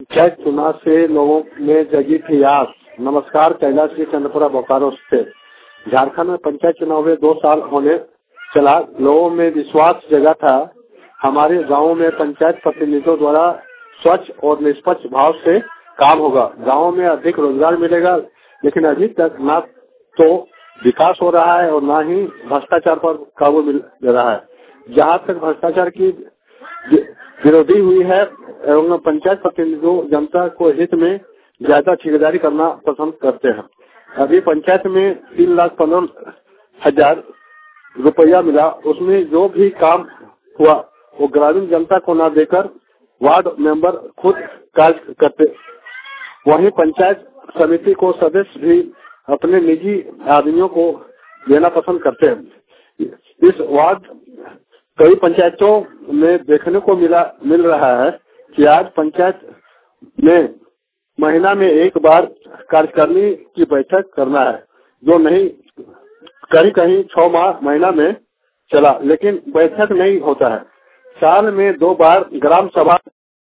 पंचायत चुनाव से लोगों में जगी थी आस। नमस्कार, कैलाश जी, चंद्रपुरा बोकारो से। झारखंड में पंचायत चुनाव में 2 साल होने चला, लोगों में विश्वास जगा था। हमारे गांव में पंचायत प्रतिनिधियों द्वारा स्वच्छ और निष्पक्ष भाव से काम होगा। गांव में अधिक रोजगार मिलेगा, लेकिन अभी तक न तो विकास हो रहा है और न ही भ्रष्टाचार पर काबू मिल रहा है। जहां तक भ्रष्टाचार की विरोधी हुई है एवं पंचायत प्रतिनिधियों जनता को हित में ज्यादा ठेकेदारी करना पसंद करते हैं। अभी पंचायत में 3,15,000 रुपया मिला, उसमें जो भी काम हुआ वो ग्रामीण जनता को न देकर वार्ड मेंबर खुद कार्य करते। वहीं पंचायत समिति को सदस्य भी अपने निजी आदमियों को देना पसंद करते हैं। इस वार्ड कई पंचायतों में देखने को मिल रहा है कि आज पंचायत में महीना में एक बार कार्यकारिणी की बैठक करना है, जो नहीं कहीं 6 महीना में चला, लेकिन बैठक नहीं होता है। साल में 2 बार ग्राम सभा